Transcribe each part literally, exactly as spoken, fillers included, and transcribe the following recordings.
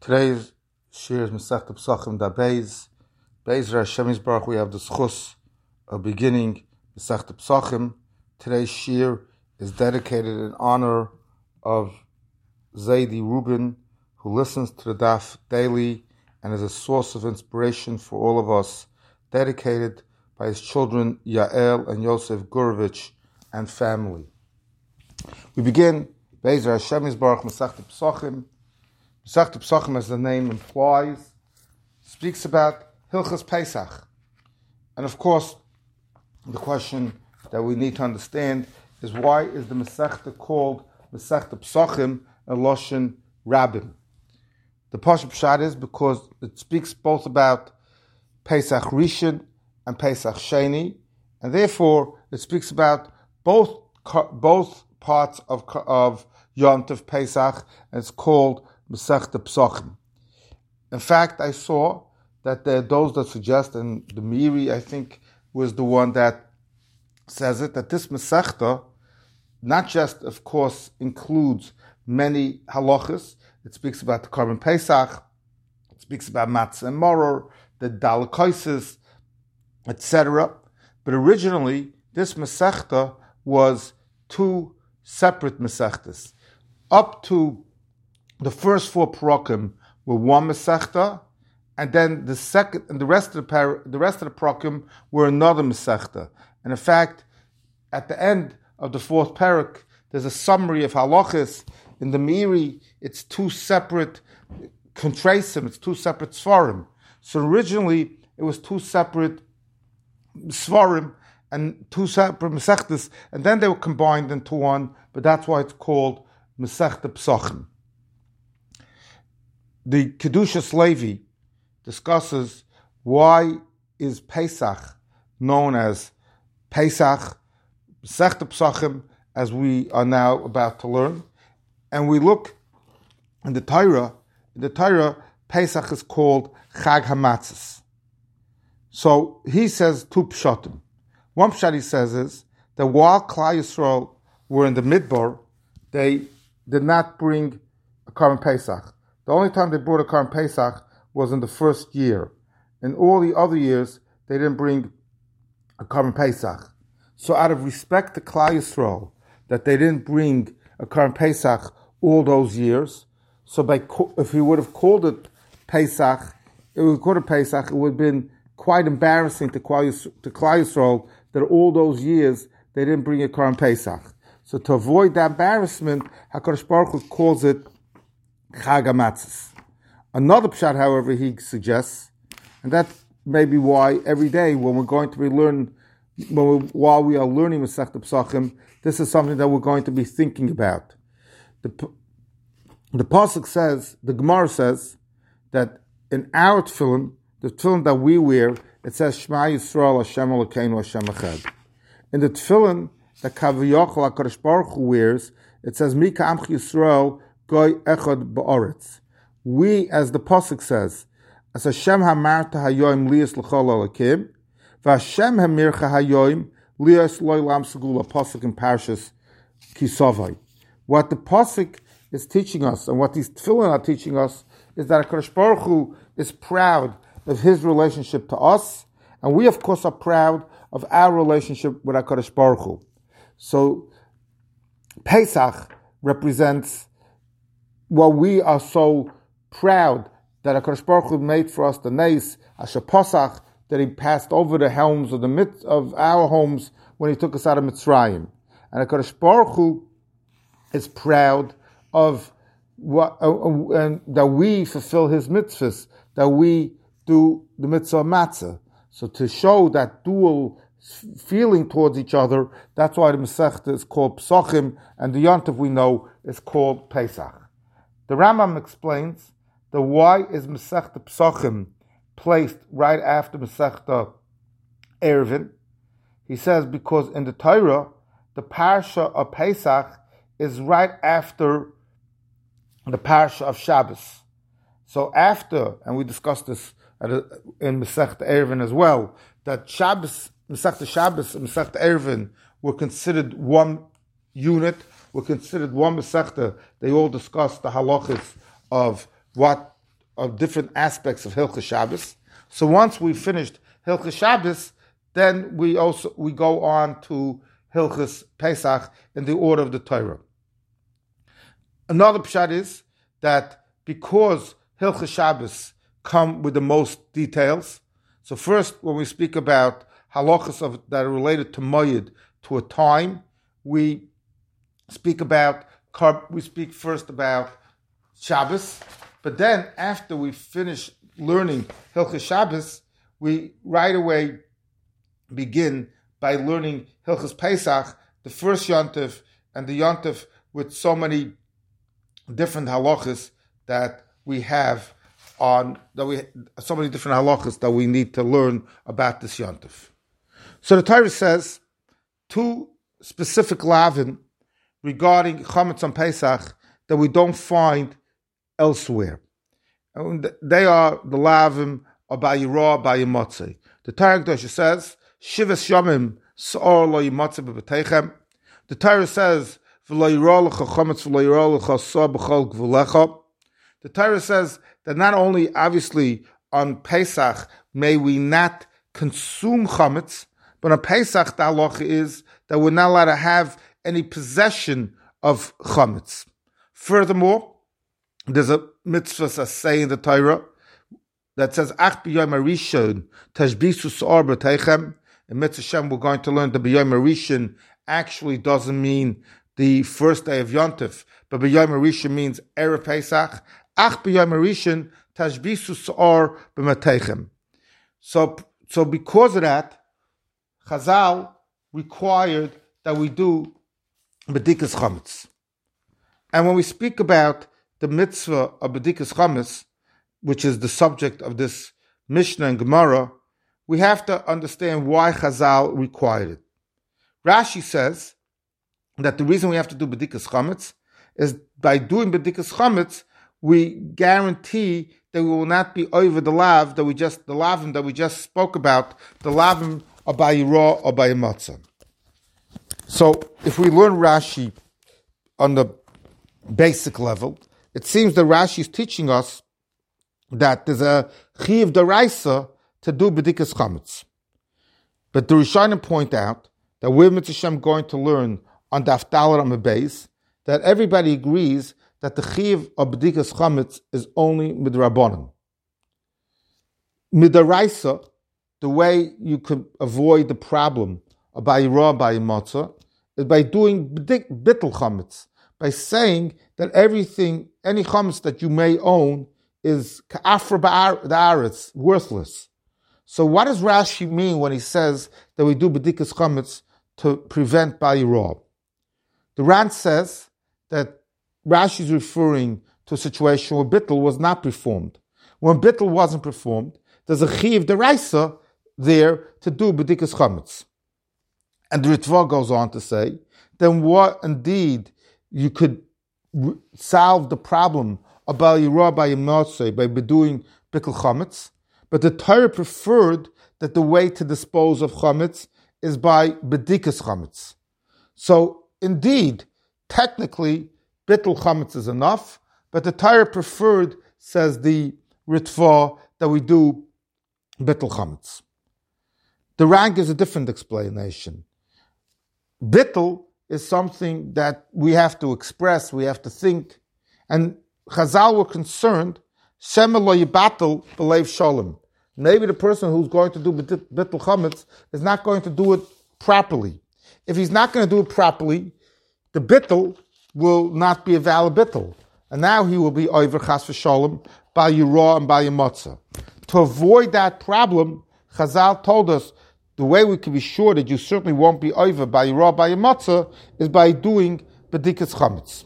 Today's shir is Masechta Pesachim da Beis. Beis Hashem Yisbarach, we have the schus of beginning Masechta Pesachim. Today's shir is dedicated in honor of Zaidi Rubin, who listens to the daf daily and is a source of inspiration for all of us, dedicated by his children Yael and Yosef Gurovich and family. We begin Beis Hashem Yisbarach Masechta Pesachim. Masechta Pesachim, as the name implies, speaks about Hilchas Pesach. And of course, the question that we need to understand is, why is the Masechta called Masechta Pesachim and Loshen Rabbim? The Pasha Pshat is because it speaks both about Pesach Rishon and Pesach Sheni, and therefore it speaks about both both parts of of Yom Tov Pesach, and it's called Masechta Pesachim. In fact, I saw that there are those that suggest, and the Miri, I think, was the one that says it, that this Masechta not just, of course, includes many halachas. It speaks about the Korban Pesach, it speaks about Matzah and Moror, the Dalakoises, et cetera. But originally, this Masechta was two separate Masechtas. Up to the first four parakim were one Masechta, and then the second and the rest of the par, the rest of the parakim were another Masechta. And in fact, at the end of the fourth parak, there's a summary of halachas. In the Miri, it's two separate kontrasim, it's two separate svarim. So originally, it was two separate svarim and two separate Masechtas, and then they were combined into one, but that's why it's called Masechta Pesachim. The Kedushas Levi discusses why is Pesach known as Pesach, Masechta Pesachim, as we are now about to learn. And we look in the Torah, in the Torah, Pesach is called Chag HaMatzos. So he says two pshatim. One pshat he says is that while Klal Yisrael were in the Midbar, they did not bring a Korban Pesach. The only time they brought a Korban Pesach was in the first year. In all the other years, they didn't bring a Korban Pesach. So out of respect to Klal Yisrael, that they didn't bring a Korban Pesach all those years, so by if he would have called it Pesach, it would called it Pesach, it would have been quite embarrassing to Klal Yisrael that all those years they didn't bring a Korban Pesach. So to avoid the embarrassment, HaKadosh Baruch Hu calls it Chag HaMatzos. Another pshat, however, he suggests, and that may be why every day when we're going to be learning, when we, while we are learning Masechta Pesachim, this is something that we're going to be thinking about. The the pasuk says, the Gemara says, that in our tefillin, the tefillin that we wear, it says Shema Yisrael Hashem Elokeinu Hashem Echad. In the tefillin that Kaviyachol HaKadosh Baruch Hu wears, it says Mika Amch Yisrael Goy Echad Ba'aretz. We, as the pasuk says, as Hashem Hamarta Hayoim Lias L'chol Elokim, V'Hashem Hamircha Hayoim Lias Loilam Segula, pasuk in Parshas Kisavai. What the pasuk is teaching us, and what these tefillin are teaching us, is that HaKadosh Baruch Hu is proud of His relationship to us, and we, of course, are proud of our relationship with HaKadosh Baruch Hu. So, Pesach represents what we are so proud that HaKadosh Baruch Hu made for us, the Neis, Asher Pesach, that He passed over the helms of the mit- of our homes when He took us out of Mitzrayim. And HaKadosh Baruch Hu is proud of what, uh, uh, and that we fulfill His mitzvahs, that we do the mitzvah matzah. So to show that dual feeling towards each other, that's why the Masechta is called Pesachim, and the Yom Tov we know is called Pesach. The Rambam explains that why is Masechta Pesachim placed right after Masechta Eruvin. He says because in the Torah, the parsha of Pesach is right after the parsha of Shabbos. So after, and we discussed this at a, in Masechta Eruvin as well, that Shabbos, Masechta Shabbos and Masechta Eruvin were considered one unit, were considered one Masechta. They all discussed the halachas of what of different aspects of Hilchos Shabbos. So once we finished Hilchos Shabbos, then we also we go on to Hilchos Pesach in the order of the Torah. Another pshat is that because Hilchos Shabbos come with the most details, so first when we speak about halachas of that are related to moed, to a time, we speak about we speak first about Shabbos, but then after we finish learning Hilchos Shabbos, we right away begin by learning Hilchos Pesach, the first yontif, and the yontif with so many different halachas that we have on that we so many different halachas that we need to learn about this yontif. So the Torah says two specific lavin regarding chametz on Pesach that we don't find elsewhere. And they are the lavim of Bayirah, Bayimotzei. The Torah Kedosha says, Shivas Yomim Sa'or Lo Yimotzei B'Betechem. The Torah says, V'lo yirah lecha chametz v'lo yirah lecha sa b'chol gvulecha. The Torah says that not only, obviously, on Pesach may we not consume chametz, but on Pesach the halacha is that we're not allowed to have any possession of chametz. Furthermore, there's a mitzvah, a say in the Torah that says, Ach b'yom harishon tashbisu sa'or b'teichem. In Mitzvah Shem, we're going to learn that b'yom harishon actually doesn't mean the first day of Yontif, but b'yom harishon means Erev Pesach. Ach b'yom harishon tashbisu sa'or b'teichem. So, so because of that, Chazal required that we do b'dikas chametz. And when we speak about the mitzvah of b'dikas chametz, which is the subject of this Mishnah and Gemara, we have to understand why Chazal required it. Rashi says that the reason we have to do b'dikas chametz is by doing b'dikas chametz, we guarantee that we will not be over the lav that we just the lavim that we just spoke about, the lavim of Bayirah or Bayimatzah. So if we learn Rashi on the basic level, it seems that Rashi is teaching us that there's a chiyuv deraisa to do b'dikas chametz. But the Rishonim point out that we're Mitzvah Shem going to learn on Daf Daled Amud Beis that everybody agrees that the chiyuv of b'dikas chametz is only midrabanan. Midaraisa, the way you could avoid the problem of Bayirah Bayimatzah is by doing bittul chametz, by saying that everything, any chametz that you may own, is ka'afra ba'aretz, worthless. So what does Rashi mean when he says that we do b'dikas chametz to prevent Bayirah? The Rand says that Rashi is referring to a situation where bittul was not performed. When bittul wasn't performed, there's a chiyuv deraisa there to do b'dikas chametz. And the Ritva goes on to say, then what indeed you could re- solve the problem of Bayirah Bayimatzah by doing bittul chametz, but the Torah preferred that the way to dispose of chametz is by b'dikas chametz. So indeed, technically, bittul chametz is enough, but the Torah preferred, says the Ritva, that we do bittul chametz. The Ran gives a different explanation. Bittul is something that we have to express, we have to think, and Chazal were concerned, Shema lo yibatel b'leiv shalom. Maybe the person who's going to do bittul chametz is not going to do it properly. If he's not going to do it properly, the bittul will not be a valid bittul. And now he will be over chas v'shalom, Bayirah and Bayimatzah. To avoid that problem, Chazal told us the way we can be sure that you certainly won't be over Bayirah Bayimatzah is by doing b'dikas chametz.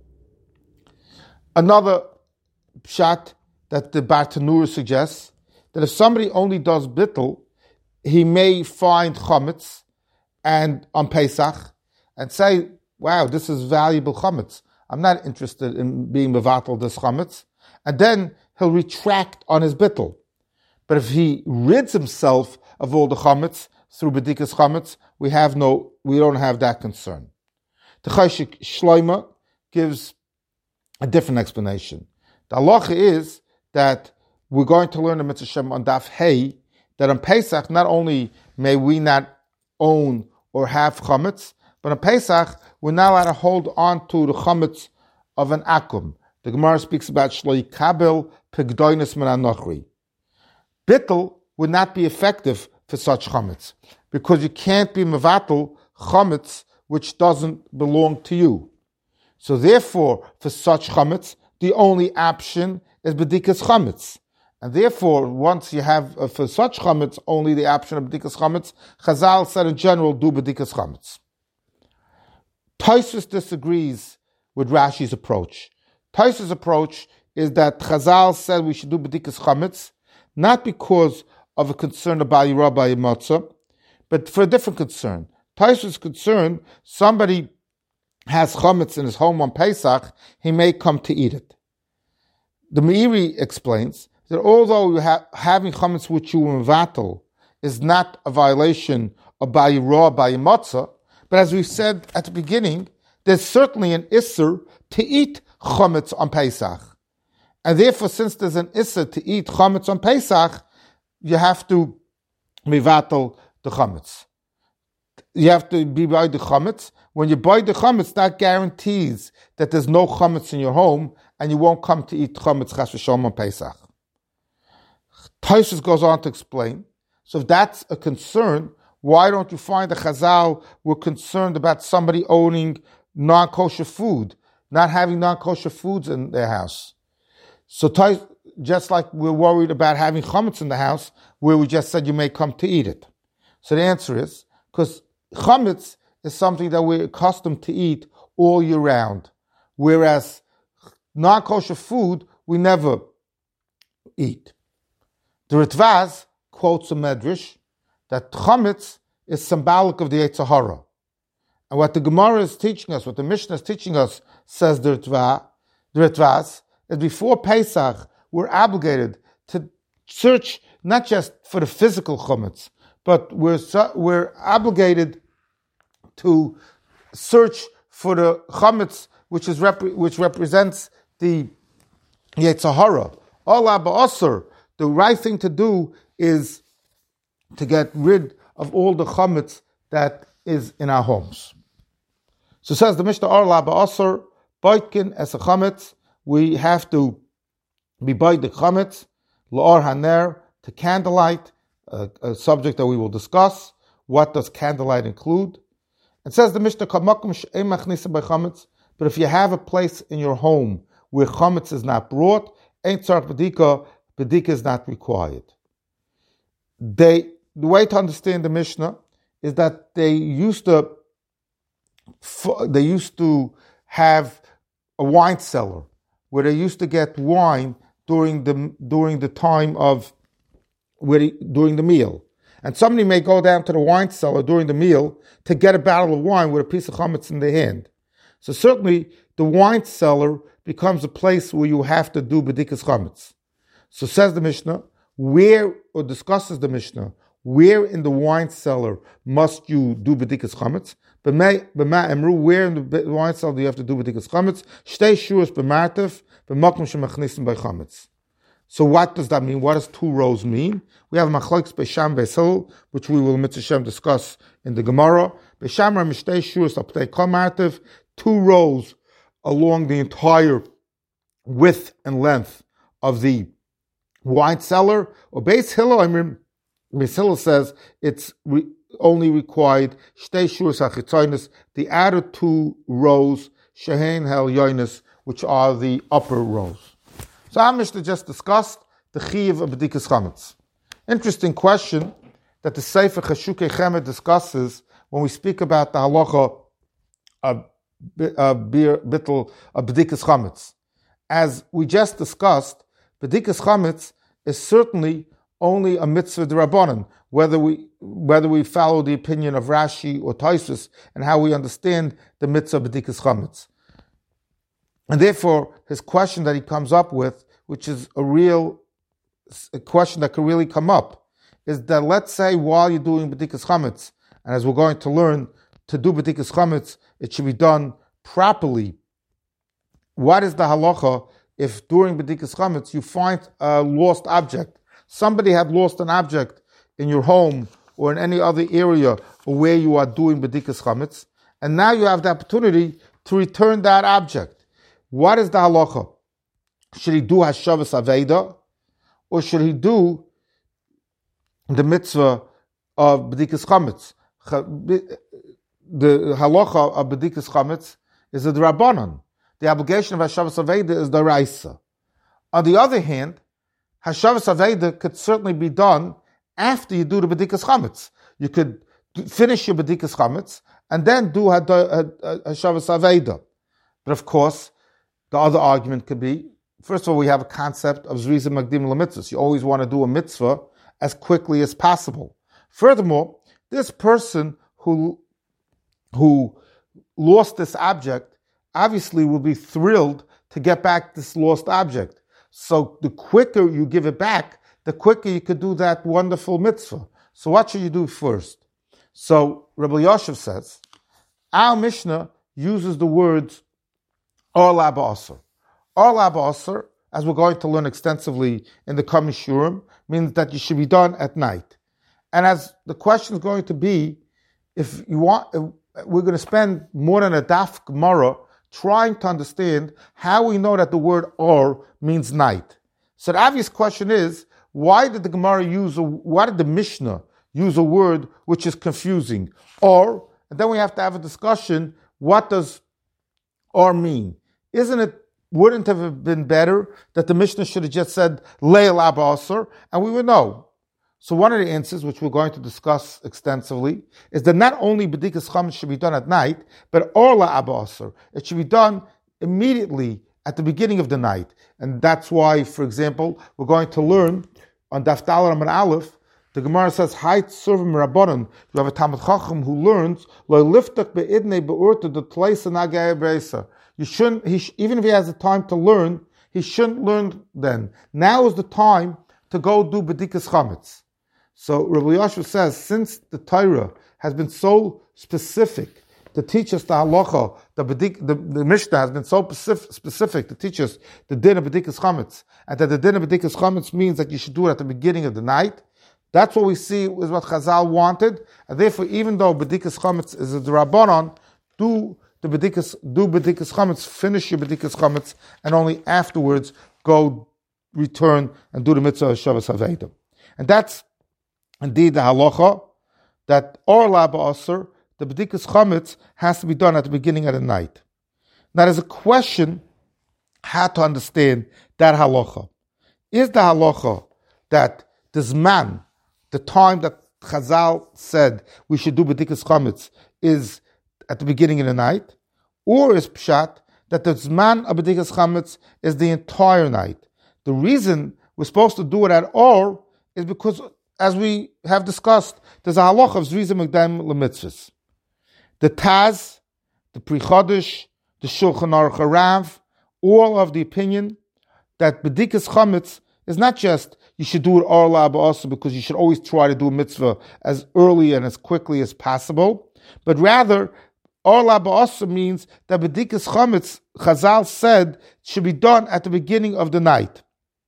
Another pshat that the Bartanura suggests, that if somebody only does bittul, he may find chametz and on Pesach and say, wow, this is valuable chametz. I'm not interested in being mevatel this chametz. And then he'll retract on his bittul. But if he rids himself of all the chametz through b'dikas chametz, we have no, we don't have that concern. The Chayshik Shloima gives a different explanation. The halacha is that we're going to learn the Mitzvah Shem on Daf Hey, that on Pesach, not only may we not own or have chametz, but on Pesach, we're not allowed to hold on to the chametz of an akum. The Gemara speaks about Shloi Kabel Pegdoinus Min HaNochri. Bittul would not be effective for such chametz, because you can't be mevatel chametz which doesn't belong to you. So therefore, for such chametz, the only option is bedikas chametz. And therefore, once you have, uh, for such chametz, only the option of bedikas chametz, Chazal said in general, do bedikas chametz. Tosfos disagrees with Rashi's approach. Tosfos' approach is that Chazal said we should do bedikas chametz, not because of a concern about Yirah B'Matzah, but for a different concern. Tosfos is concerned, somebody has chametz in his home on Pesach, he may come to eat it. The Meiri explains that although you have, having chametz which you mevatel is not a violation of B'Yirah B'Matzah, but as we said at the beginning, there's certainly an isser to eat chametz on Pesach. And therefore, since there's an isser to eat chametz on Pesach, you have to mevatel the chametz. You have to be by the chametz. When you buy the chametz, that guarantees that there's no chametz in your home, and you won't come to eat chametz chas v'shalom on Pesach. Tosfos goes on to explain, so if that's a concern, why don't you find the Chazal were concerned about somebody owning non-kosher food, not having non-kosher foods in their house? So just like we're worried about having chametz in the house, where we just said you may come to eat it. So the answer is, because chametz is something that we're accustomed to eat all year round, whereas non-kosher food we never eat. The Ritvaz quotes a medrash that chametz is symbolic of the Yetzer Hara. And what the Gemara is teaching us, what the Mishnah is teaching us, says the Ritvaz, the Ritvaz, is before Pesach, we're obligated to search not just for the physical chametz, but we're, we're obligated to search for the chametz which is rep- which represents the Yetzer Hara. Allah ba'asr, the right thing to do is to get rid of all the chametz that is in our homes. So says the Mishnah, Allah ba'asr, boitkin es a chametz, we have to be by the chametz, la'or haner, to candlelight, a, a subject that we will discuss. What does candlelight include? It says the Mishnah, but if you have a place in your home where chametz is not brought, ain't tzarich bedika, bedika is not required. They, the way to understand the Mishnah is that they used to, they used to have a wine cellar where they used to get wine during the during the time of where he, during the meal. And somebody may go down to the wine cellar during the meal to get a bottle of wine with a piece of chametz in their hand. So certainly the wine cellar becomes a place where you have to do bedikas chametz. So says the Mishnah, where, or discusses the Mishnah, where in the wine cellar must you do bedikas chametz? Where in the wine cellar do you have to do bedikas chametz? Shtei shuras b'martev b'makom shemachnisim by chametz. So what does that mean? What does two rows mean? We have machlokes Beisham Beisil, which we will Mitzvah Shem discuss in the Gemara. Beisham are mishtei shuras aptei kol martev, two rows along the entire width and length of the wine cellar. Or Beis Hillel, I mean, Beis Hillel says it's re- only required shtei shuras hachitzonis, the outer two rows, shehein hel yonis, which are the upper rows. So our Mishnah just discussed the chiyuv of bedikas chametz. Interesting question that the Sefer Cheshukei Chemed discusses when we speak about the halacha of bittul of bedikas chametz. As we just discussed, bedikas chametz is certainly only a mitzvah d'Rabbanan, whether we whether we follow the opinion of Rashi or Tosfos and how we understand the mitzvah of bedikas chametz. And therefore, his question that he comes up with, which is a real a question that could really come up, is that let's say while you're doing bedikas chametz, and as we're going to learn, to do bedikas chametz, it should be done properly. What is the halacha if during B'dikas Chametz you find a lost object, somebody had lost an object in your home or in any other area where you are doing B'dikas Chametz, and now you have the opportunity to return that object. What is the halacha? Should he do Hashavas Aveda, or should he do the mitzvah of B'dikas Chametz? The halacha of B'dikas Chametz is the Rabbanon. The obligation of Hashavas Aveda is the Raisa. On the other hand, Hashavas Aveda could certainly be done after you do the B'dikas Chametz. You could finish your B'dikas Chametz and then do Hashavas Aveda. But of course, the other argument could be, first of all, we have a concept of Zriza Magdim LaMitzvahs. You always want to do a mitzvah as quickly as possible. Furthermore, this person who, who lost this object obviously will be thrilled to get back this lost object. So the quicker you give it back, the quicker you could do that wonderful mitzvah. So what should you do first? So Rabbi Yosef says, our Mishnah uses the words Or La Ba'asar. Or La Ba'asar, as we're going to learn extensively in the coming Shurim, means that you should be done at night. And as the question is going to be, if you want, if we're going to spend more than a daf Gemara trying to understand how we know that the word or means night. So the obvious question is, why did the Gemara use a, why did the Mishnah use a word which is confusing? Or, and then we have to have a discussion, what does or mean? Isn't it, wouldn't it have been better that the Mishnah should have just said Leil Abasar, and we would know? So one of the answers, which we're going to discuss extensively, is that not only B'dikas Chametz should be done at night, but Orla Abasar. It should be done immediately at the beginning of the night. And that's why, for example, we're going to learn on Daf Daled Amud Aleph, the Gemara says, Hayt Survim Rabbanon. You have a Talmid Chacham who learns, Lo liftak be'idnei be'urta the tleisa nagaya breisa. You shouldn't, he sh- even if he has the time to learn, he shouldn't learn then. Now is the time to go do B'dikas Chametz. So Rabbi Yosef says, since the Torah has been so specific to teach us the halacha, the, B'dik, the, the Mishnah has been so specific, specific to teach us the din of B'dikas Chametz, and that the din of B'dikas Chametz means that you should do it at the beginning of the night. That's what we see is what Chazal wanted, and therefore, even though B'dikas Chametz is a D'Rabbanan, do the B'dikas, do B'dikas Chametz, finish your B'dikas Chametz, and only afterwards go return and do the mitzvah of Shabbos Haveidah. And that's indeed the halacha, that or la ba'asar, the B'dikas Chametz has to be done at the beginning of the night. Now there's a question how to understand that halacha. Is the halacha that the zman, the time that Chazal said we should do B'dikas Chametz, is at the beginning of the night? Or is pshat that the zman of B'dikas Chametz is the entire night? The reason we're supposed to do it at all is because, as we have discussed, there's a halacha of Zriza Magdim LaMitzvahs. The Taz, the Pri Chodesh, the Shulchan Aruch Harav, all of the opinion that B'dikas Chametz is not just you should do it or la ba'asar because you should always try to do a mitzvah as early and as quickly as possible, but rather or la ba'asar means that B'dikas Chametz, Chazal said, should be done at the beginning of the night.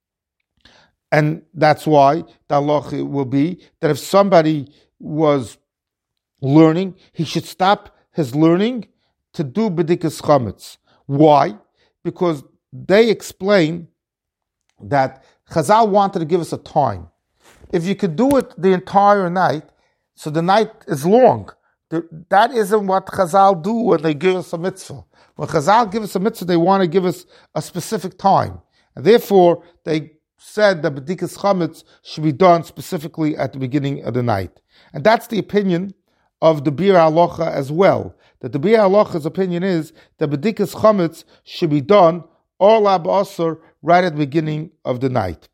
And that's why the halacha will be that if somebody was learning, he should stop his learning to do B'dikas Chametz. Why? Because they explain that Chazal wanted to give us a time. If you could do it the entire night, so the night is long. That isn't what Chazal do when they give us a mitzvah. When Chazal give us a mitzvah, they want to give us a specific time. And therefore, they said that B'dikas Chametz should be done specifically at the beginning of the night. And that's the opinion of the Bir Halacha as well. That the Bir Halacha's opinion is that B'dikas Chametz should be done or la ba'asar right at the beginning of the night.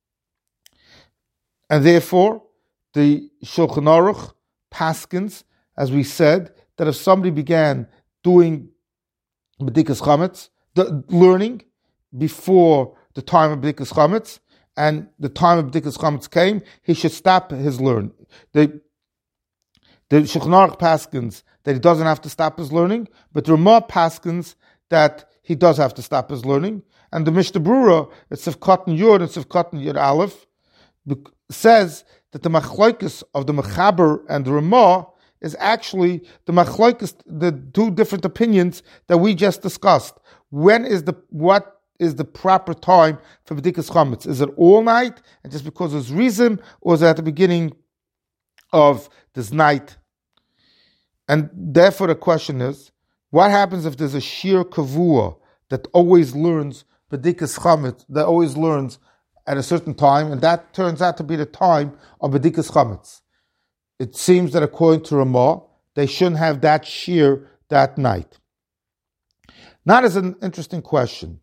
And therefore, the Shulchan Aruch paskins, as we said, that if somebody began doing B'dikas Chametz, the learning before the time of B'dikas Chametz, and the time of B'dikas Chametz came, he should stop his learning. The, the Shulchan Aruch paskins that he doesn't have to stop his learning, but the Ramah paskins that he does have to stop his learning. And the Mishnah Brura, it's of Cotton Yud, it's of Cotton Yud Aleph, says that the machlokes of the Mechaber and the Ramah is actually the machlokes, the two different opinions that we just discussed. When is the, what is the proper time for B'dikas Chametz? Is it all night, and just because there's reason, or is it at the beginning of this night? And therefore the question is, what happens if there's a shir kavua that always learns B'dikas Chametz, that always learns at a certain time, and that turns out to be the time of B'dikas Chametz? It seems that according to Ramah, they shouldn't have that shir that night. Now there's an interesting question.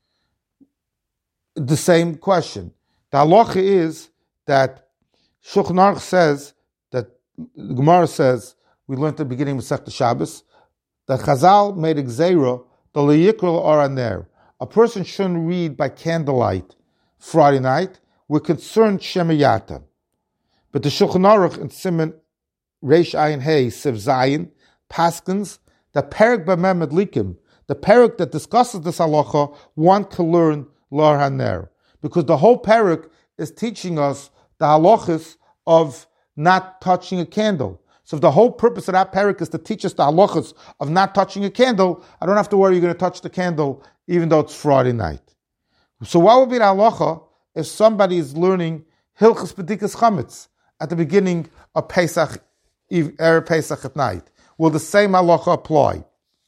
The same question. The halacha is that Shulchan Aruch says, that the Gemara says, we learned at the beginning of Masechta Shabbos, that Chazal made a gzeira, the liyikra oraner. A person shouldn't read by candlelight Friday night. We're concerned Shemayata. But the Shulchan Aruch in Siman Reish Ayin Hey Siv Zayin paskins the parak b'mem medlikim, the parak that discusses this halacha, one can learn Lar Haner, because the whole parak is teaching us the halachas of not touching a candle. So if the whole purpose of that parak is to teach us the halachas of not touching a candle, I don't have to worry you're going to touch the candle even though it's Friday night. So what would be the halacha if somebody is learning Hilchas B'dikas Chametz at the beginning of Pesach, Erev Pesach at night? Will the same halacha apply?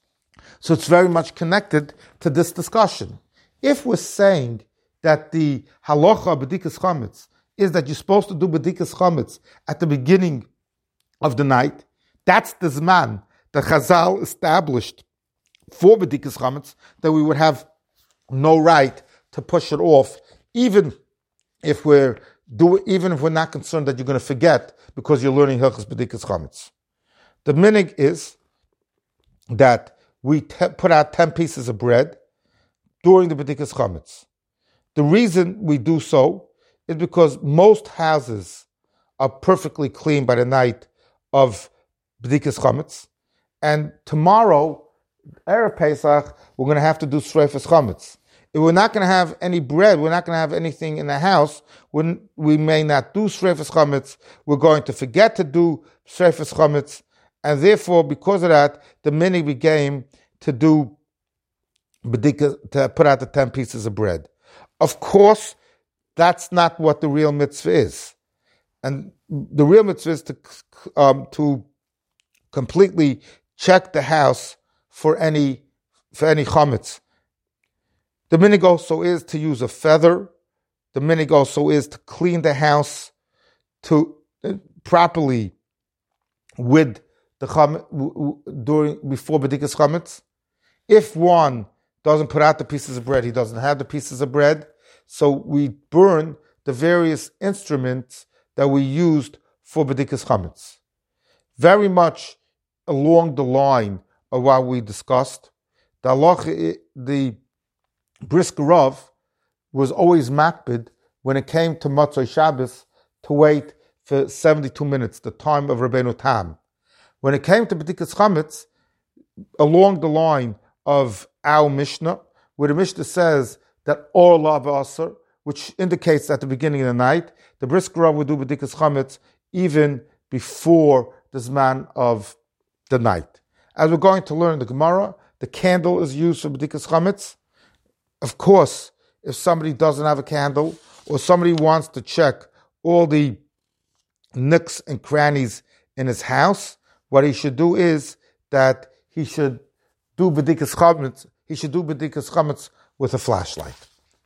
So it's very much connected to this discussion. If we're saying that the halacha of B'dikas Chametz is that you're supposed to do B'dikas Chametz at the beginning of the night, that's the zman that Chazal established for B'dikas Chametz, that we would have no right to push it off, even if we're do even if we're not concerned that you're going to forget because you're learning Hilchos B'dikas Chametz. The minig is that we te- put out ten pieces of bread during the B'dikas Chametz. The reason we do so is because most houses are perfectly clean by the night of B'dikas Chametz, and tomorrow, Erev Pesach, we're going to have to do Sreifas Chametz. If we're not going to have any bread, we're not going to have anything in the house, we we may not do Sreifas Chametz, we're going to forget to do Sreifas Chametz, and therefore, because of that, the minig became to do B'dikas, to put out the ten pieces of bread. Of course, that's not what the real mitzvah is. And the real mitzvah is to, um, to completely check the house for any, for any chametz. The minig also is to use a feather. The minig also is to clean the house to uh, properly with the chametz during before B'dikas Chametz. If one doesn't put out the pieces of bread, he doesn't have the pieces of bread, so we burn the various instruments that we used for B'dikas Chametz. Very much along the line of what we discussed, the halacha, the Brisker Rav was always makbid when it came to Motzei Shabbos to wait for seventy-two minutes, the time of Rabbeinu Tam. When it came to B'dikas Chametz, along the line of our Mishnah, where the Mishnah says that Or La B'Asar, which indicates at the beginning of the night, the Brisker Rav would do B'dikas Chametz even before the Zman of the night. As we're going to learn in the Gemara, the candle is used for B'dikas Chametz. Of course, if somebody doesn't have a candle, or somebody wants to check all the nooks and crannies in his house, what he should do is that he should do B'dikas Chametz, he should do B'dikas Chametz with a flashlight.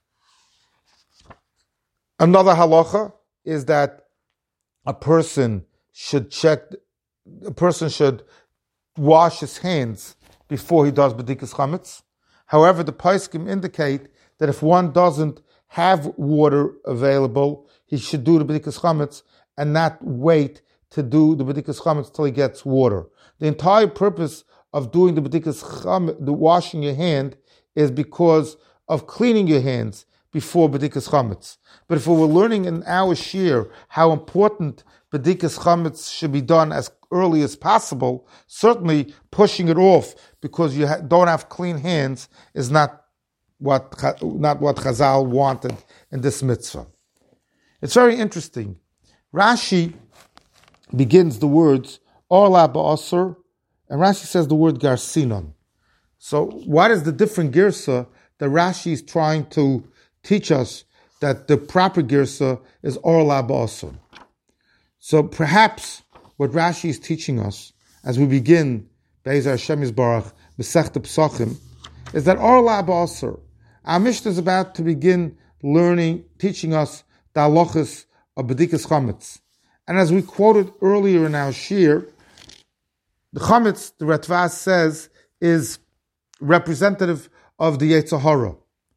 Another halacha is that a person should check, a person should wash his hands before he does B'dikas Chametz. However, the poskim indicate that if one doesn't have water available, he should do the B'dikas Chametz and not wait to do the B'dikas Chametz till he gets water. The entire purpose of doing the B'dikas Chametz, the washing your hand, is because of cleaning your hands before B'dikas Chametz. But if we were learning in our shir how important B'dikas Chametz should be done as early as possible, certainly pushing it off because you ha- don't have clean hands is not what not what Chazal wanted in this mitzvah. It's very interesting. Rashi begins the words Orla ba'asr, and Rashi says the word garsinon. So what is the different girsa that Rashi is trying to teach us that the proper girsa is Orla ba'asr? So perhaps what Rashi is teaching us as we begin Be'ezer Hashem Yisbarach B'sechta Pesachim is that Orla ba'asr. Our Mishnah is about to begin learning, teaching us the halachas of B'dikas Chametz. And as we quoted earlier in our shir, the Chametz, the Ratvaz says, is representative of the Yetzer Hara.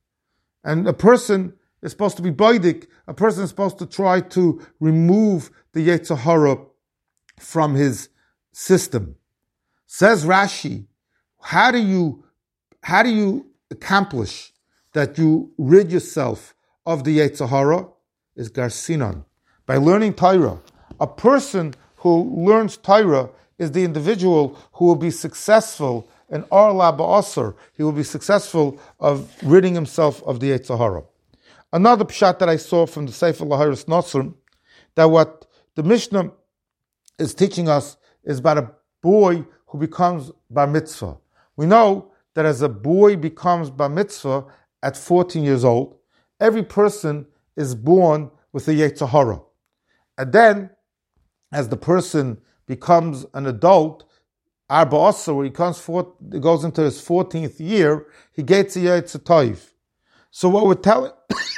And a person is supposed to be baidik, a person is supposed to try to remove the Yetzer Hara from his system. Says Rashi, how do you, how do you accomplish that you rid yourself of the Yetzer Hara? Is garsinon. By learning Torah. A person who learns Torah is the individual who will be successful in Orla ba'asr. He will be successful of ridding himself of the Yetzer Hara. Another pshat that I saw from the Sefer Lahiris Nosrim, that what the Mishnah is teaching us is about a boy who becomes bar mitzvah. We know that as a boy becomes bar mitzvah at fourteen years old, every person is born with a Yetzer Hara. And then, as the person becomes an adult, Arba Asr, where he comes forth, goes into his fourteenth year, he gets a Yetzer Tov. So what we're telling,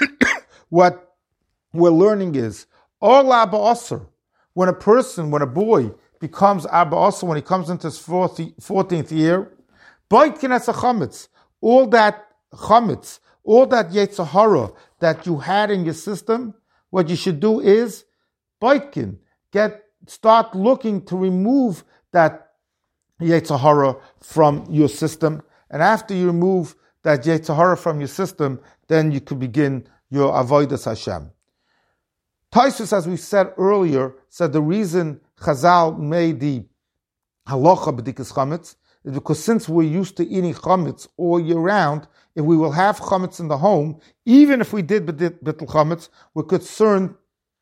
what we're learning is, all Arba Asr, when a person, when a boy becomes Arba Asr, when he comes into his fourteenth year, Boitkin as a chametz, all that chametz, all that Yetzer Hara that you had in your system, what you should do is, Boitkin, get, start looking to remove that Yetzer Hara from your system. And after you remove that Yetzer Hara from your system, then you could begin your Avodas Hashem. Taisus, as we said earlier, said the reason Chazal made the halacha b'dikas chametz is because since we're used to eating chametz all year round, if we will have chametz in the home, even if we did bittul chametz, we're concerned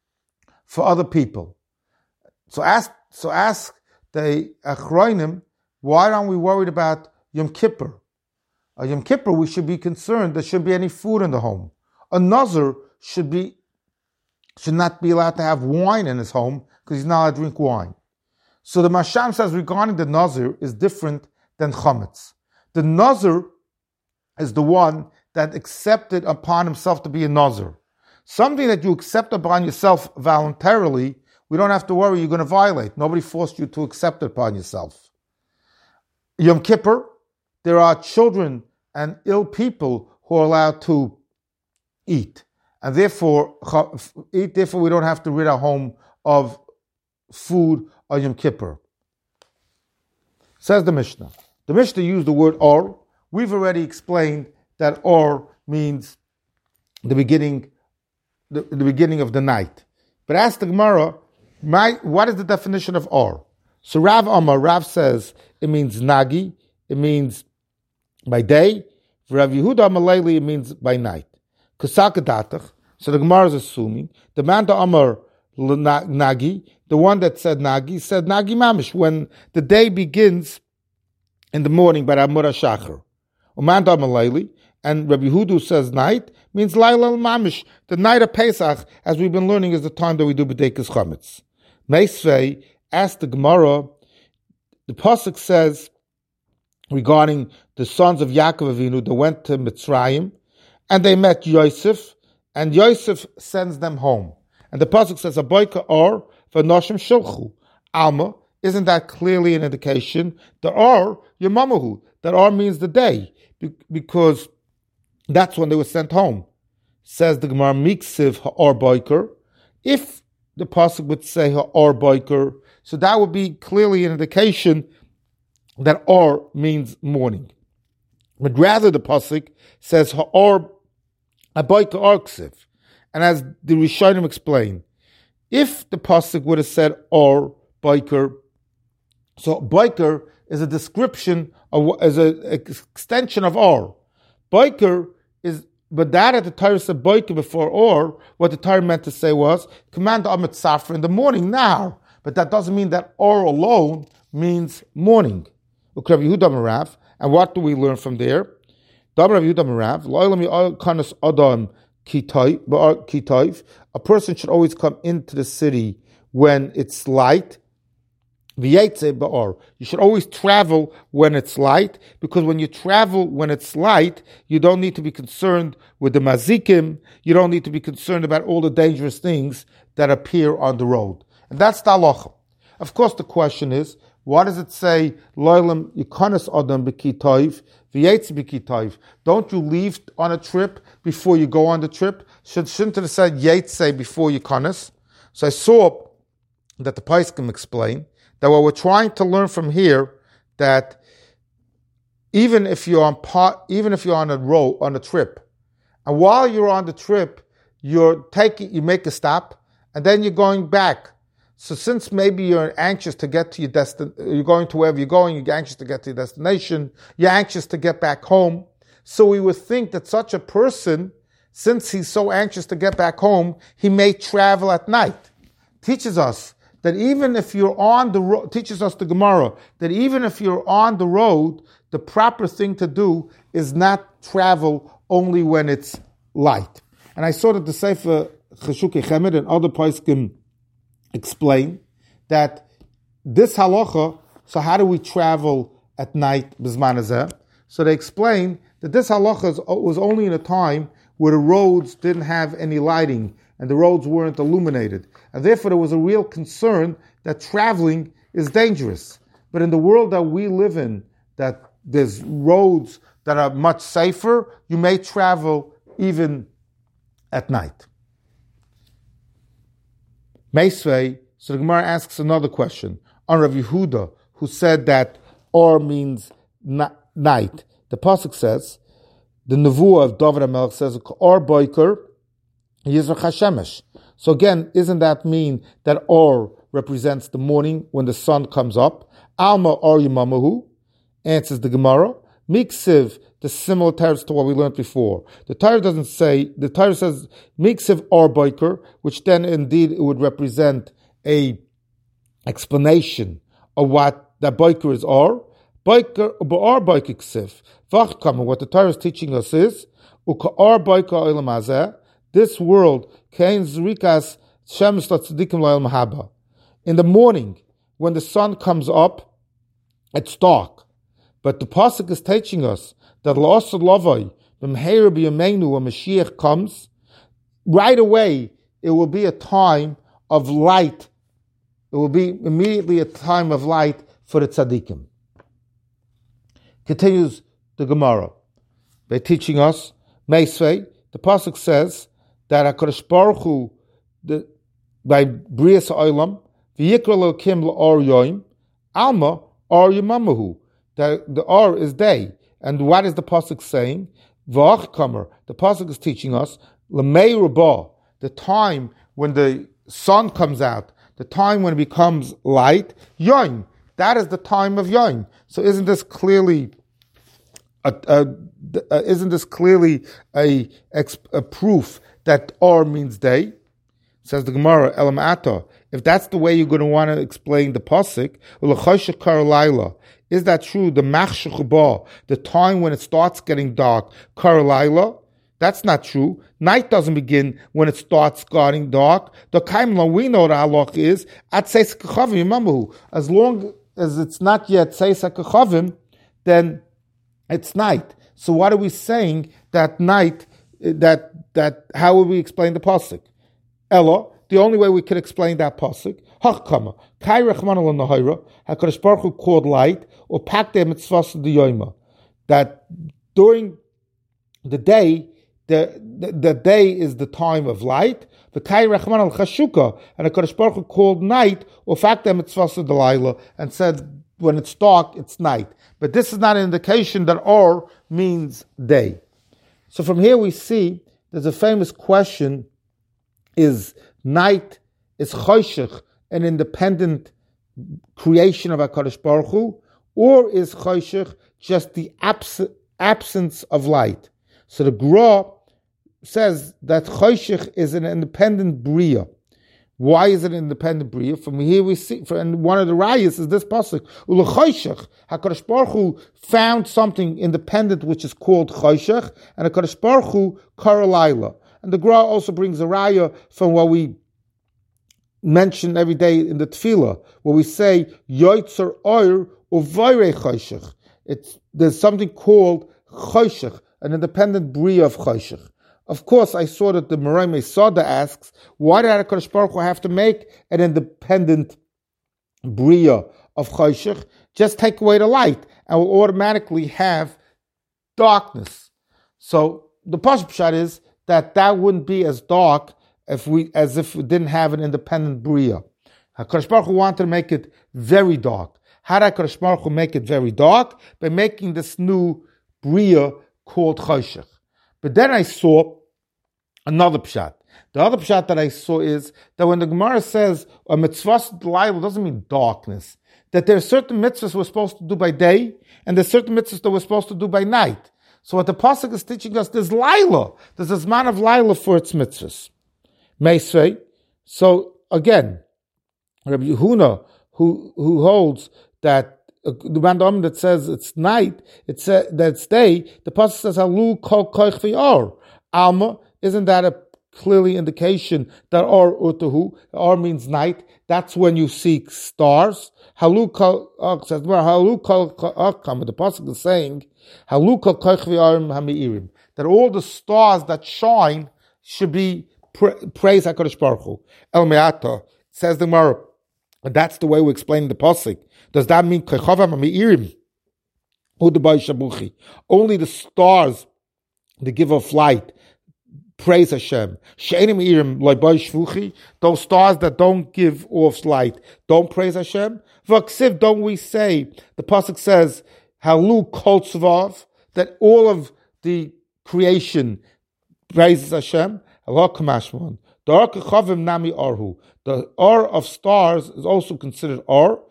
for other people. So ask, so ask the Achronim, why aren't we worried about Yom Kippur? Uh, Yom Kippur, we should be concerned there shouldn't be any food in the home. A Nazir should be should not be allowed to have wine in his home because he's not allowed to drink wine. So the Masham says regarding the Nazir is different than Chametz. The Nazir is the one that accepted upon himself to be a Nazir. Something that you accept upon yourself voluntarily, we don't have to worry you're going to violate. Nobody forced you to accept it upon yourself. Yom Kippur, there are children and ill people who are allowed to eat. And therefore, eat, therefore we don't have to rid our home of food on Yom Kippur. Says the Mishnah. The Mishnah used the word or. We've already explained that or means the beginning, the, the beginning of the night. But ask the Gemara, my, what is the definition of or? So Rav Amar, Rav says it means nagi, it means by day. For Rav Yehuda Amalayli, it means by night. Kusakadatach. So the Gemara is assuming the man to Amar nagi, the one that said nagi, said nagi mamish when the day begins in the morning by Amur HaShachar. Uman to Amalayli, and Rabbi Hudu says night means Laila al-Mamish. The night of Pesach, as we've been learning, is the time that we do B'dekas Chametz. Meisvei asked the Gemara, the Pasuk says regarding the sons of Yaakov Avinu that went to Mitzrayim, and they met Yosef, and Yosef sends them home. And the Pasuk says, Aboika or v'noshim shilchu. Alma, isn't that clearly an indication? The or, Yemamahu, that or means the day, because that's when they were sent home. Says the Gemara, Miksiv ha'or boiker. If the Pasuk would say ha'or boiker, so that would be clearly an indication that or means morning. But rather the Pasuk says ha'or aboiker or ksiv. And as the Rishonim explain, if the Pasuk would have said or boiker, so boiker is a description of, is an extension of or. Boiker is, but that at the Torah said boiker before or, what the Torah meant to say was, command Amit Safra in the morning now. But that doesn't mean that or alone means morning. And what do we learn from there? A person should always come into the city when it's light. You should always travel when it's light, because when you travel when it's light, you don't need to be concerned with the mazikim, you don't need to be concerned about all the dangerous things that appear on the road. And that's the halacha. Of course, the question is, what does it say? Loilam yikonas adam b'kitoiv v'yetz b'kitoiv. Don't you leave on a trip before you go on the trip? Should, shouldn't it have said yetze before yikonas? So I saw that the Paiskim explain that what we're trying to learn from here, that even if you're on part, even if you're on a road, on a trip, and while you're on the trip, you're taking, you make a stop, and then you're going back. So since maybe you're anxious to get to your destin, you're going to wherever you're going, you're anxious to get to your destination, you're anxious to get back home. So we would think that such a person, since he's so anxious to get back home, he may travel at night. Teaches us that even if you're on the road, teaches us the Gemara, that even if you're on the road, the proper thing to do is not travel only when it's light. And I saw that the Sefer Cheshukei Chemed and other Paiskim explain that this halacha, so how do we travel at night, Bizman Hazeh? So they explain that this halacha was only in a time where the roads didn't have any lighting and the roads weren't illuminated. And therefore there was a real concern that traveling is dangerous. But in the world that we live in, that there's roads that are much safer, you may travel even at night. Meisvei, so the Gemara asks another question. On Rav Yehuda, who said that or means na- night, the Pasuk says, the Nevuah of David HaMelech says, or boiker, Yizrach HaShemesh. So again, isn't that mean that or represents the morning when the sun comes up? Alma or Yimamahu, answers the Gemara. Miksiv, the similar terms to what we learned before. The Torah doesn't say, the Torah says Miksiv or Boiker, which then indeed it would represent a explanation of what that Boiker is or. Boiker, or Boiker Ksiv. Vachkama, what the Torah is teaching us is, Uka or Boiker Olam Hazeh, this world, Kein Zrikas Shemesh Tzadikim L'Olam Haba. In the morning, when the sun comes up, it's dark. But the Pasuk is teaching us that L'Asad Lavai, B'mheir B'yameinu, when Mashiach comes, right away, it will be a time of light. It will be immediately a time of light for the tzaddikim. Continues the Gemara by teaching us, Meisvei, the Pasuk says that HaKadosh Baruch Hu, the, by Brias Ha'olam, V'yikra L'Elokim L'Or Yoim, Alma Or Yimamahu, that the Or is day. And what is the Pasuk saying? V'ach Kamer, the Pasuk is teaching us, L'mei Rabah, the time when the sun comes out, the time when it becomes light, Yoim, that is the time of Yoim. So isn't this clearly a, a, a, isn't this clearly a, a proof that Or means day? Says the Gemara, Elam Ata, if that's the way you're going to want to explain the Pasuk, is that true? The Machshech, the time when it starts getting dark, Karalayla, that's not true. Night doesn't begin when it starts getting dark. The Kaimla, we know the halach is at Seis Kechavim Yimamahu. As long as it's not yet Seis Kechavim, then it's night. So what are we saying that night, that, that, how would we explain the Pasuk? Ella, the only way we could explain that pasuk, Hachkama, Kai Rechman al Nahira, HaKadosh Baruch Hu called light, or Pakte Mitzvahs the Yoima, that during the day, the, the the day is the time of light. The Kai Rechman al Chashuka, and HaKadosh Baruch Hu called night, or Pakte Mitzvahs the Laila, and said when it's dark, it's night. But this is not an indication that Or means day. So from here we see there's a famous question. Is night, is choshech an independent creation of HaKadosh Baruch Hu, or is choshech just the abs- absence of light? So the Gra says that Choshech is an independent Bria. Why is it an independent Bria? From here we see, for, and one of the rayas is this pasuk. Ula Choshech, HaKadosh Baruch Hu found something independent which is called Choshech, and HaKadosh Baruch Hu Karalayla. And the Gra also brings a raya from what we mention every day in the Tefillah, where we say Yoitzer Oir Uvayrei Choshech. It's there's something called Choshech, an independent Bria of Choshech. Of course, I saw that the Merayim Sada asks, why did HaKadosh Baruch Hu have to make an independent Bria of Choshech? Just take away the light, and we'll automatically have darkness. So the Pashup Pshat is that that wouldn't be as dark if we, as if we didn't have an independent Bria. HaKadosh Baruch Hu wanted to make it very dark. How did HaKadosh Baruch Hu make it very dark? By making this new Bria called Choshech. But then I saw another pshat. The other pshat that I saw is that when the Gemara says a mitzvah d'layla doesn't mean darkness. That there are certain mitzvahs we're supposed to do by day, and there's certain mitzvahs that we're supposed to do by night. So what the pasuk is teaching us, there's Laila. There's a zman of Laila for its mitzvahs. Meisvei. So again, Rabbi Yehuna, who who holds that uh, the Bandam that says it's night, it says that it's day. The pasuk says Halu kol koich v'or. Alma, isn't that a clearly indication that or utahu, or means night? That's when you seek stars. Halu kol says Halu kol akam. The pasuk is saying Halu kol koich v'orim hami'irim, that all the stars that shine should be pra- praise HaKadosh Baruch Hu. El Me'ata says the Gemara. That's the way we explain the pasuk. Does that mean kochavam hami'irim? Only the stars that give off light praise Hashem. Those stars that don't give off light don't praise Hashem. Don't we say, the pasuk says, Halu kol tzvav, that all of the creation praises Hashem. The or of stars is also considered or.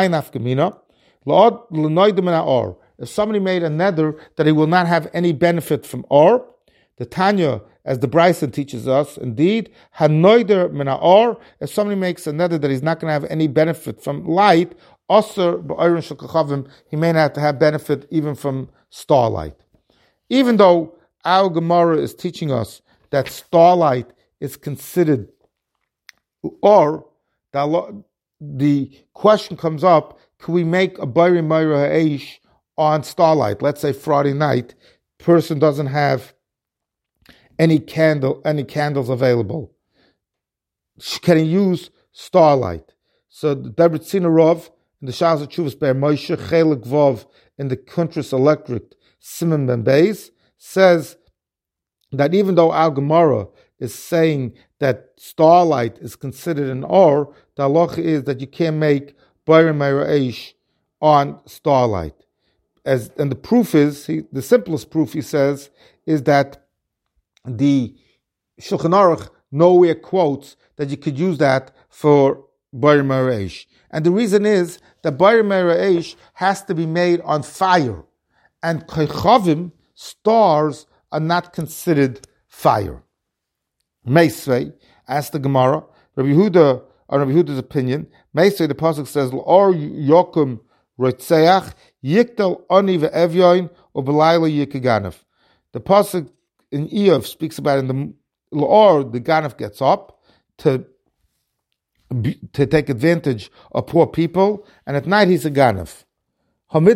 If somebody made a nether that he will not have any benefit from or, the Tanya, as the Bryson teaches us, indeed, hanoider mina or, if somebody makes a nether that he's not going to have any benefit from light, osir ba'orin shel kochavim, he may not have to have benefit even from starlight. Even though our Gemara is teaching us that starlight is considered or, the, the question comes up, can we make a bayri mayra ha'esh on starlight? Let's say Friday night, person doesn't have any candle, any candles available. Can he use starlight? So the Debretzina Rav in the Shas Chuvas Ber Moshe Chelik Vav in the Kuntras Electric Simon Ben Beis says that even though Al Gemara is saying that starlight is considered an or, the halacha is that you can't make bayri mayra eish on starlight. As and the proof is, he, the simplest proof he says is that the Shulchan Aruch nowhere quotes that you could use that for bayri mayra eish, and the reason is that bayri mayra eish has to be made on fire, and kochavim, stars, are not considered fire. Meisvei, asked the Gemara, Rabbi Yehuda, on Rabbi Yehuda's opinion, Meisvei, the pasuk says, or yokum rotzeach yiktel ani ve'evyoin or belayla yikaganav. The pasuk in Eov speaks about in the or the ganav gets up to to take advantage of poor people, and at night he's a ganav. If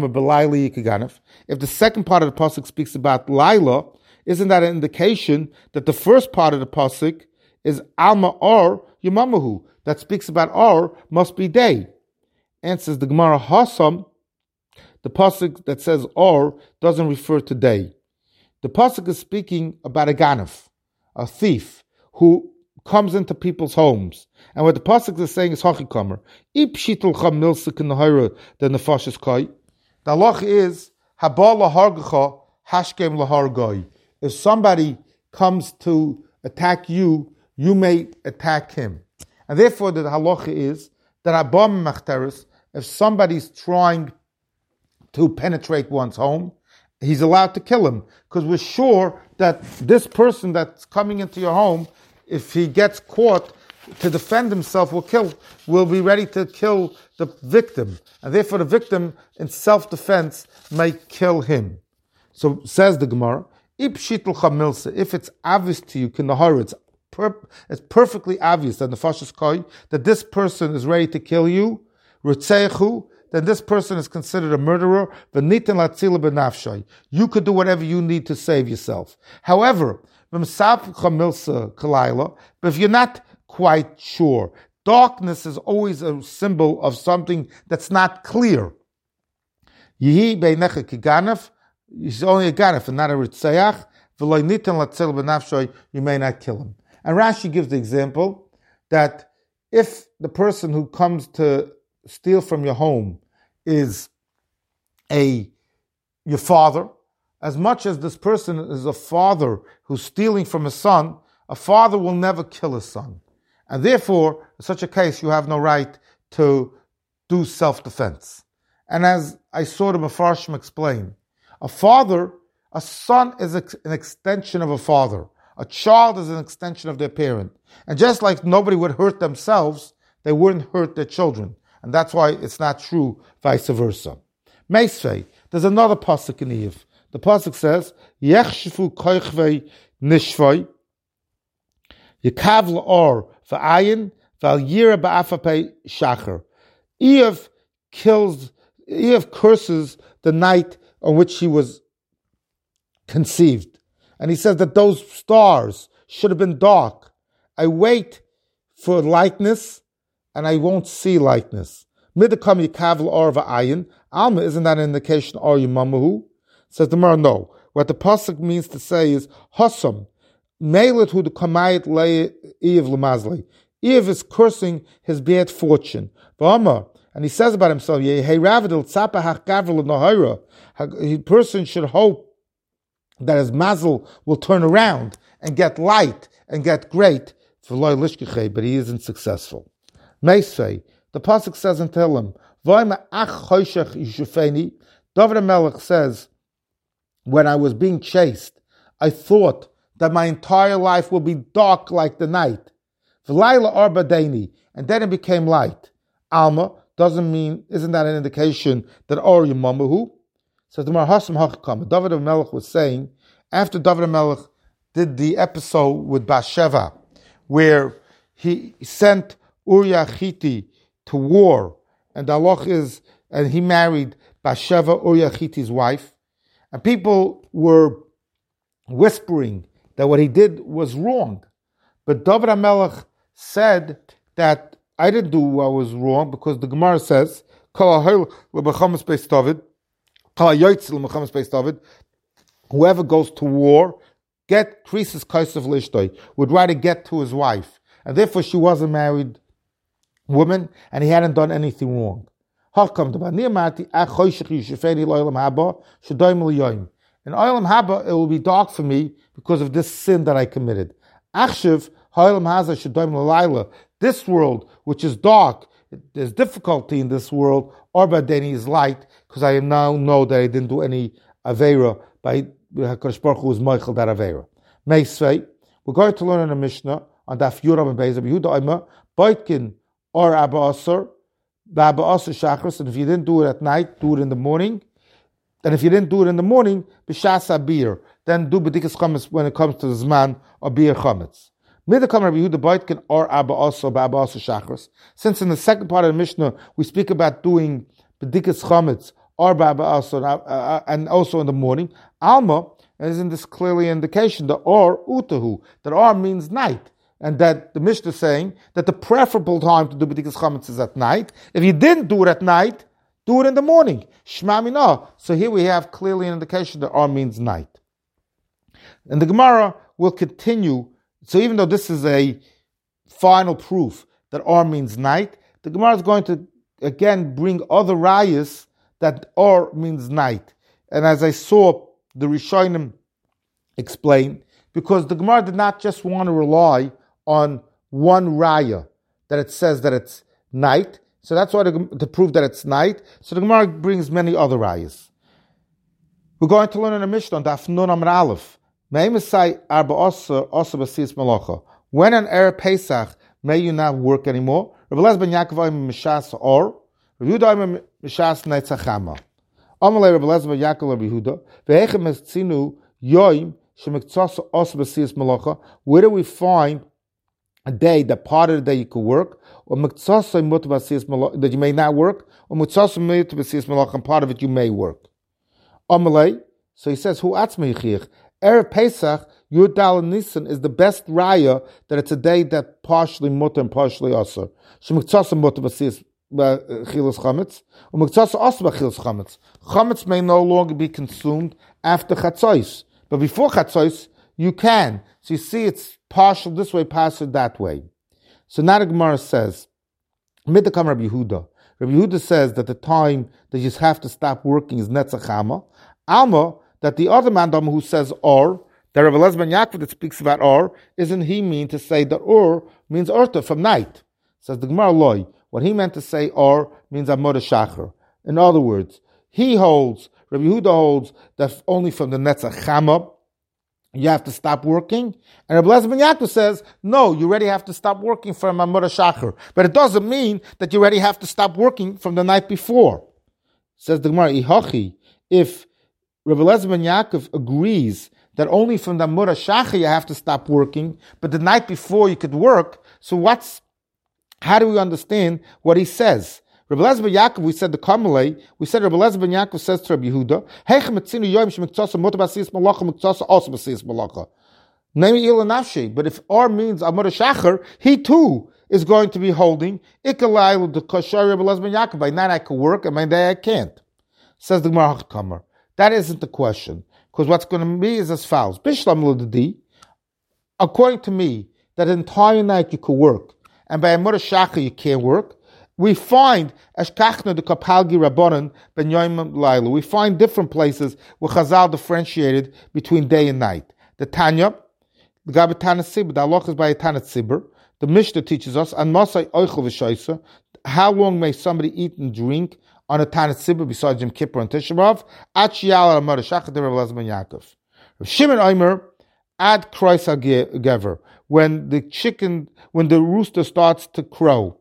the second part of the pasuk speaks about Laila, isn't that an indication that the first part of the pasuk is Alma or Yamamahu, that speaks about or must be day? Answers the Gemara Hasam, the pasuk that says or doesn't refer to day. The pasuk is speaking about a ganav, a thief, who comes into people's homes. And what the pasuk is saying is hachikamer. Ipshitul cham nilsik in the hayra the nefashis kai. The halach is haba lahargacha hashkem lahargai. If somebody comes to attack you, you may attack him. And therefore the halacha is that abam machteris, if somebody's trying to penetrate one's home, he's allowed to kill him, because we're sure that this person that's coming into your home, if he gets caught to defend himself, will kill, will be ready to kill the victim, and therefore the victim in self-defense may kill him. So says the Gemara, if it's obvious to you, it's, per, it's perfectly obvious that the Nefashos Koi, that this person is ready to kill you, then this person is considered a murderer. You could do whatever you need to save yourself. However, but if you're not quite sure, darkness is always a symbol of something that's not clear. He's only a ganef and not a ritzeach. You may not kill him. And Rashi gives the example that if the person who comes to steal from your home is a your father, as much as this person is a father who's stealing from his son, a father will never kill his son. And therefore, in such a case, you have no right to do self-defense. And as I saw the Mefarshim explain, a father, a son is an extension of a father. A child is an extension of their parent. And just like nobody would hurt themselves, they wouldn't hurt their children. And that's why it's not true, vice versa. Meisvei, there's another pasuk in Eiv. The pasuk says, Yechshifu koichvei nishvei, Yekav la'or v'ayin, v'al yira ba'afapei shacher. Eiv kills, Eiv curses the night on which he was conceived. And he says that those stars should have been dark. I wait for lightness, and I won't see lightness. Midakam yikav or va'ayin. Alma, isn't that an indication or yimamahu? Says the Gemara, no. What the pasuk means to say is hasam meilet hu the kamayit le Eiv lemazle. Eiv is cursing his bad fortune. V'amar, and he says about himself, Yehei ravidel tzapa hach gavr l'nahira. A person should hope that his mazel will turn around and get light and get great, but he isn't successful. Meisvei, the pasuk says in Tehillim, David HaMelech says, when I was being chased, I thought that my entire life will be dark like the night. And then it became light. Alma doesn't mean, isn't that an indication that Or Yimamahu? So the Marhasim Hachakam, David HaMelech was saying, after David HaMelech did the episode with Bathsheba, where he sent Uriah Chiti to war, and the halach is, and he married Bathsheba, Uriah Chiti's wife, and people were whispering that what he did was wrong. But David HaMelech said that I didn't do what was wrong, because the Gemara says, whoever goes to war, get Krisis Kaisov Lishtoi, would rather get to his wife. And therefore she was a married woman, and he hadn't done anything wrong. In Olam Haba, it will be dark for me because of this sin that I committed. This world, which is dark, there's difficulty in this world, or Badeni is light, because I now know that I didn't do any Aveira by HaKadosh Baruch Hu is Michael that Aveira. Meisvei, we're going to learn in the Mishnah on Daf Yurav and Beis Yehuda Omer, Boitkin or Abba Asr, Abba Asr Shachris, and if you didn't do it at night, do it in the morning. And if you didn't do it in the morning, B'shas Abir, then do B'dikas Chametz when it comes to the Zman or Bir Chametz. Midakam Rabbi Yehuda Boitkin or Abba Asr, Abba Asr Shachris. Since in the second part of the Mishnah, we speak about doing B'dikas Chametz or Abba Asr, and also in the morning, Alma, isn't this clearly an indication that or utahu, that or means night, and that the Mishnah is saying that the preferable time to do B'dikas Chametz is at night. If you didn't do it at night, do it in the morning. Shema Minah. So here we have clearly an indication that or means night. And the Gemara will continue. So even though this is a final proof that or means night, the Gemara is going to again bring other rayas that or means night. And as I saw the Rishonim explain, because the Gemara did not just want to rely on one raya, that it says that it's night. So that's why to, to prove that it's night. So the Gemara brings many other rayas. We're going to learn in a Mishnah on Daf Nun Amar Aleph. When an Erev Pesach may you not work anymore? Rabbi Elazar ben Yaakov oimer mishas or Rabbi Yehuda oimer mishas neitzachama. Amalei Rabbi Elazar ben Yaakov Rabbi Yehuda ve'echem etzinu yoim shemiktzos os b'siyas malacha. Where do we find a day that part of the day you could work, or miktzos mutar b'siyas malacha that you may not work, or miktzos mutar b'siyas malacha and part of it you may work? Amalei. So he says, "Who atzmei yichich?" Erev Pesach, Yud Daled Nisan, is the best raya that it's a day that partially mutar and partially asur. Shemiktzasa mutar b'siyas chilas chametz, or miktzasa asur b'chilas chametz. Chametz may no longer be consumed after chatzos, but before chatzos you can. So you see, it's partial this way, partial that way. So now the Gemara says, Midakam Rabbi Yehuda. Rabbi Yehuda says that the time that you have to stop working is netzachama. Alma, that the other man who says or, that Rabbi Elazar ben Yaakov that speaks about or, isn't he mean to say that or means orta from night? Says the Gemara loy. What he meant to say or means amor shachar. In other words, he holds, Rabbi Yehuda holds that only from the netzachama you have to stop working, and Rabbi Elazar ben Yaakov says no, you already have to stop working from amor shachar. But it doesn't mean that you already have to stop working from the night before. Says the Gemara ihachi, if Rabbi Elazar ben Yaakov agrees that only from the Amud HaShachar you have to stop working, but the night before you could work. So what's, how do we understand what he says? Rabbi Elazar ben Yaakov, we said the Kamalei, we said Rabbi Elazar ben Yaakov says to Rabbi Yehuda, Heichem etzinu yoyim shemiktzasa mutar b'siyas malacha, miktzasa also b'siyas malacha. Name ila nafshi. But if R means Amud HaShachar, he too is going to be holding Ikalai the Kashar Rabbi Elazar ben Yaakov. By night I can work, and by day I can't. Says the Gemara Hakamer. That isn't the question. Because what's going to be is as follows. Bishlam l'dadi, according to me, that entire night you could work, and by Amud HaShachar you can't work, we find Eshkachna the Kapalgi Rabbanan ben Yoim Lailu. We find different places where Chazal differentiated between day and night. The Tanya, the Gabi Tana Sibur, the Halach is by a Tana Sibur. The Mishnah teaches us, and Masai Oichel v'Shaisa, how long may somebody eat and drink on a Tana Sibur besides Yom Kippur and Tisha B'Av? Ad Shiyal Amar Shachar de Rabbi Elazar ben Yaakov. Shimon Omer, Ad Krois HaGever, when the chicken, when the rooster starts to crow.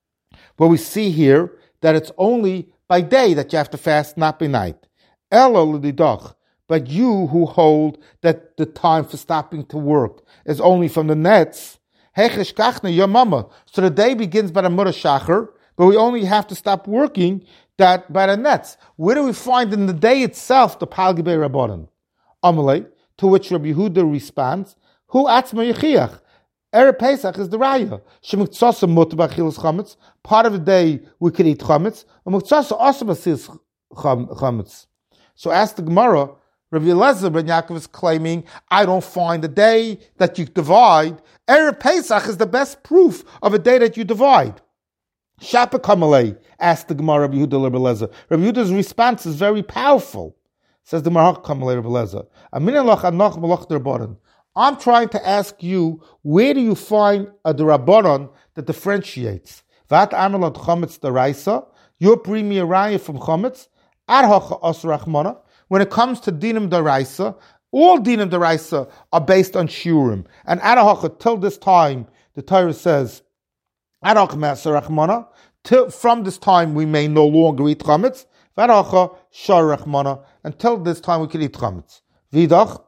But we see here that it's only by day that you have to fast, not by night. Elo l'didach, but you who hold that the time for stopping to work is only from the nets, hechesh kachna your mama. So the day begins by the Amud HaShachar, but we only have to stop working that by the nets. Where do we find in the day itself the Palgi Bei Rabbanan? Amalei, to which Rabbi Yehuda responds, Hu atzma yichiach. Erev Pesach is the raya. Shemiktzasa mutar b'chilas chametz. Part of the day we could eat chametz. And miktzasa also b'chilas chametz. So ask the Gemara, Rabbi Elazar ben Yaakov is claiming, I don't find a day that you divide. Erev Pesach is the best proof of a day that you divide. Shapa Kamalei, asked the Gemara Rabbi Yehuda Rabbi Elazar. Rabbi Yehuda's response is very powerful. Says the Gemara Kamalei Rabbi Elazar. Aminalach anoch malach derbaran. I'm trying to ask you, where do you find a derabbanon that differentiates? Vat amalot chametz deraisa. You bring me a raya from chametz. Ad hocha osrachmana. When it comes to dinim deraisa, all dinim deraisa are based on shiurim. And ad hocha till this time, the Torah says, ad hocha me'asrachmana. Till from this time we may no longer eat chametz. Ad hocha sharachmana. Until this time we can eat chametz. Vidach.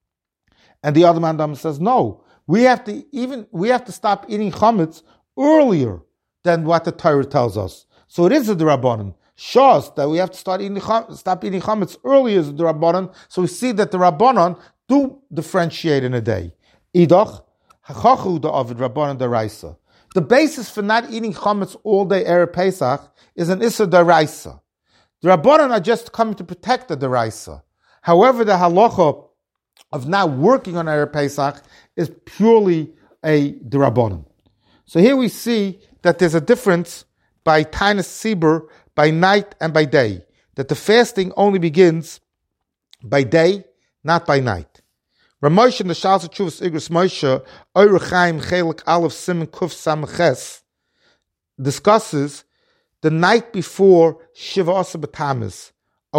And the other man says, no, we have to even we have to stop eating chametz earlier than what the Torah tells us. So it is a derabbanan. Shows that we have to start eating stop eating chametz earlier is a derabbanan. So we see that the rabbanan do differentiate in a day. Idach hachachu da'avid rabbanan deraisa. The basis for not eating chametz all day erev Pesach is an issa deraisa. The rabbanan are just coming to protect the deraisa. However, the halacha of not working on erev Pesach is purely a derabbanan. So here we see that there's a difference by Tainus Sibur, by night and by day. That the fasting only begins by day, not by night. Ramoshe in the Shals Chuvas Igros Moshe, Oirechaim Chelik Aleph Siman Kuf Samches, discusses the night before Shiva Asa B'Tammuz. Are we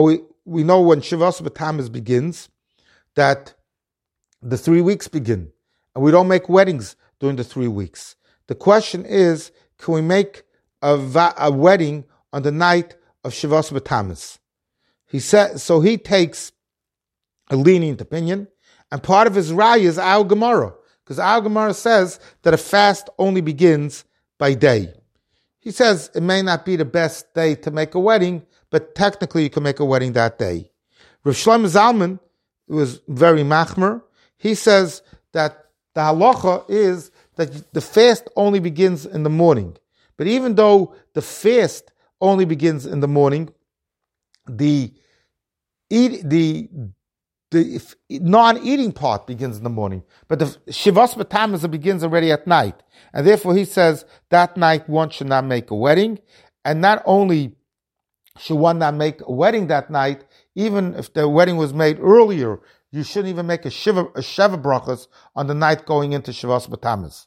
we know when Shivas B'Tammuz begins, that the three weeks begin. And we don't make weddings during the three weeks. The question is, can we make a, va- a wedding on the night of Shivas B'Tammuz? He said, so he takes a lenient opinion, and part of his raya is our Gemara, because our Gemara says that a fast only begins by day. He says it may not be the best day to make a wedding, but technically you can make a wedding that day. Rav Shlomo Zalman was very machmer. He says that the halacha is that the fast only begins in the morning. But even though the fast only begins in the morning, the eat, the the non-eating part begins in the morning. But the Shivas B'Tammuz begins already at night. And therefore he says that night one should not make a wedding. And not only should one not make a wedding that night, even if the wedding was made earlier, you shouldn't even make a shiva, a sheva brachas on the night going into Shivas B'Tammuz.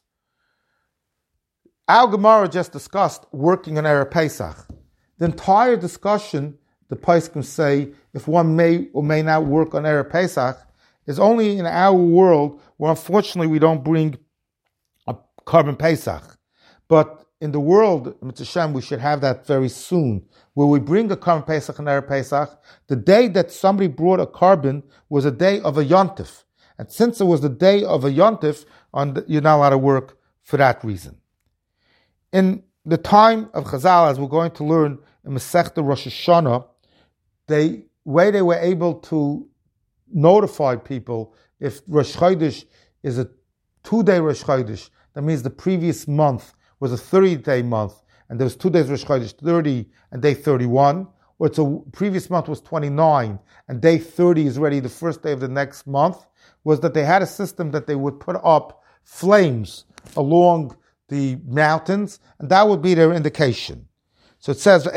Our Gemara just discussed working on Erev Pesach. The entire discussion, the Poskim say, if one may or may not work on Erev Pesach, is only in our world where unfortunately we don't bring a Korban Pesach. But in the world, Mitzvah Shem, we should have that very soon, where we bring a Korban Pesach and Erev Pesach. The day that somebody brought a Korban was a day of a Yontif. And since it was the day of a Yontif, on the, you're not allowed to work for that reason. In the time of Chazal, as we're going to learn in Masechta Rosh Hashanah, the way they were able to notify people if Rosh Chodesh is a two-day Rosh Chodesh, that means the previous month was a thirty-day month, and there was two days Rosh Chodesh, thirty and day thirty-one, or it's a previous month was twenty-nine, and day thirty is already the first day of the next month, was that they had a system that they would put up flames along the mountains, and that would be their indication. So it says,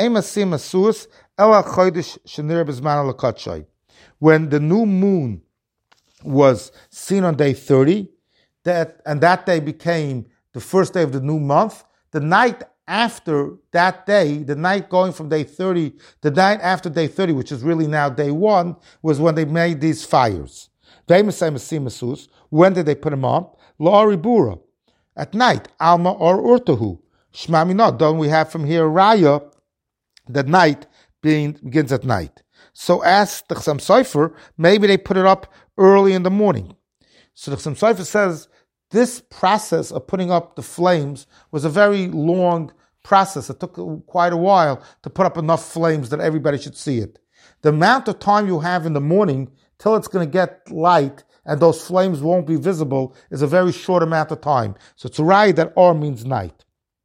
when the new moon was seen on day thirty, that and that day became the first day of the new month, the night after that day, the night going from day thirty, the night after day thirty, which is really now day one, was when they made these fires. When did they put them on? La'aribura. At night, Alma or Urtahu. Shmaminot. Don't we have from here Raya, that night being, begins at night. So as the Chassam Sofer, maybe they put it up early in the morning. So the Chassam Sofer says this process of putting up the flames was a very long process. It took quite a while to put up enough flames that everybody should see it. The amount of time you have in the morning till it's going to get light and those flames won't be visible is a very short amount of time. So it's a raya that or means night.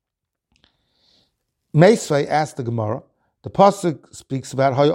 Meisvei asked the Gemara, the Pasuk speaks about how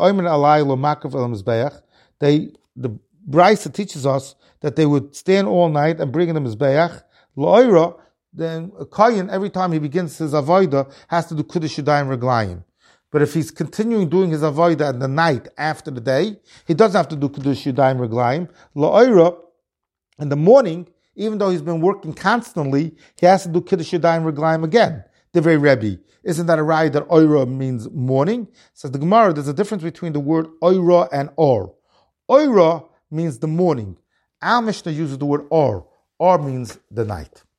they, the Brisa teaches us that they would stand all night and bring in the Mizbeach. La'ira, then a Kayin, every time he begins his Avodah, has to do Kiddush Yadayim Reglayim. But if he's continuing doing his Avodah in the night after the day, he doesn't have to do Kiddush Yadayim Reglayim. La'ira, in the morning, even though he's been working constantly, he has to do Kiddush Yadayim Reglayim again. Divrei Rebbe. Isn't that a raya that oira means morning? Says the Gemara, there's a difference between the word oira and or. Oira means the morning. Our Mishnah uses the word or. Or means the night.